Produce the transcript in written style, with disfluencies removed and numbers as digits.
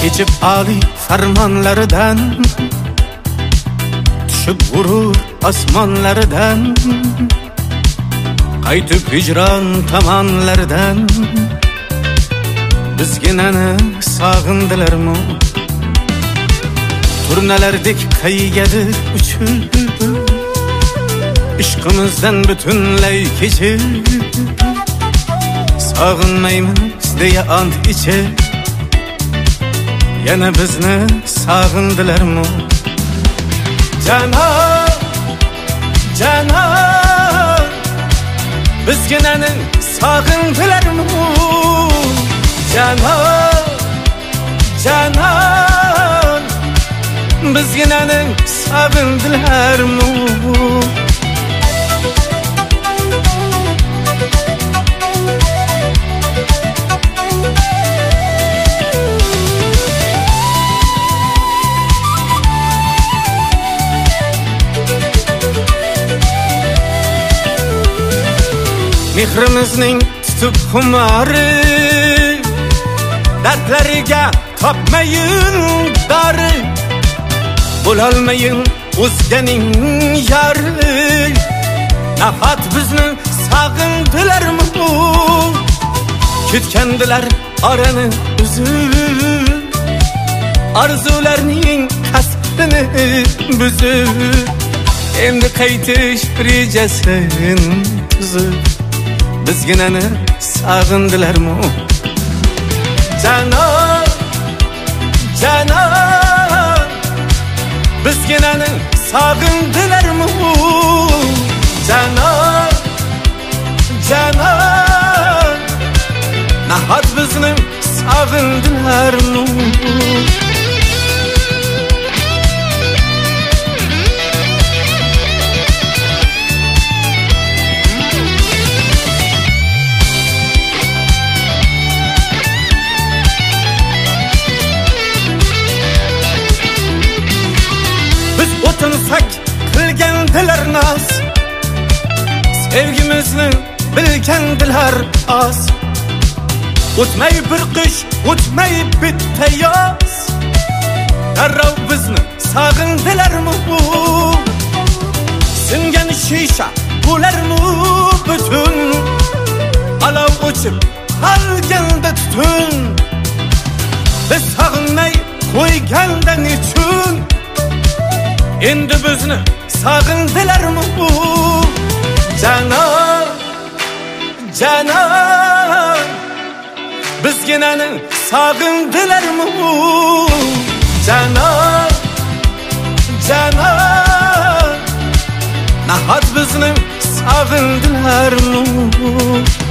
Keçip Ali fermanlardan, düşüp vurur asmanlardan, qaytib hicran tamanlardan. Bizginani sağındılarmı? Turnalardek qaygadir uchib, ishqimizdan butunlay kechib, sog'inmaymiz deya ant ichib, yana bizni sog'indilarmi? Canan, canan, bizginani sog'indilarmi? Canan, canan, bizginani sog'indilarmi? Mehrimizning tutib xumari, dardlariga topmayin dori, bo'lolmayin o'zganing yari. Nafat bizni sog'indilarmi? Ketgandilar orani uzib, orzularning qasdini buzib, endi qaytish rejasin tuzib, bizginani sog'indilarmi? Canan, canan, bizginani sog'indilarmi? Canan, canan, nahot bizni sog'indilarmi? O'tinsak qilgandilar naz, sevgimizni bilgandilar az. O'tmay bir qish, o'tmay bitta yoz, darrov bizni sog'indilarmi? Singan shisha bo'larmi butun, olov o'chib qolganda tutun, biz sog'inmay qo'yganda nechun, endi bizni sog'indilarmi? Canan, canan, bizginani sog'indilarmi? Canan, canan, nahot bizni sog'indilarmi?